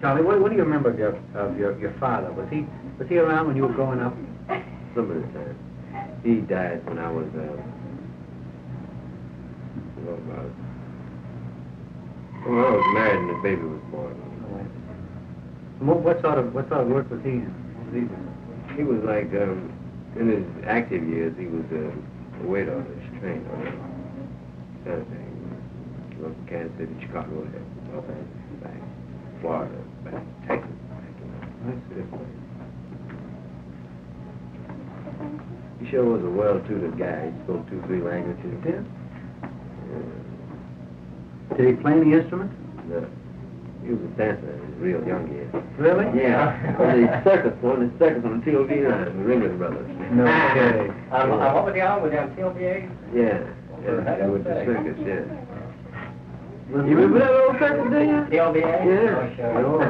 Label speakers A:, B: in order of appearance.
A: Charlie, what do you remember of your father? Was he around when you were growing up?
B: Some of the time. He died when I was when I was married and the baby was born.
A: What sort of work was he doing?
B: He was like in his active years he was a waiter on his train or that kind of thing. He went from Kansas City, Chicago, Los Angeles, back Florida, back Texas, back. He sure was a well-tutored guy. He spoke 2-3 languages.
A: Yeah. Did he play any instrument?
B: No. He was a dancer in his real young years.
A: Really?
B: Yeah. on the circus on the TOV and the Ringling Brothers.
A: No kidding.
C: What was he on? Was he on TLBA?
B: Yeah. Yeah, with the circus, yeah. You remember that old circus, do you?
C: TLBA?
B: Yeah.
C: Oh, sure.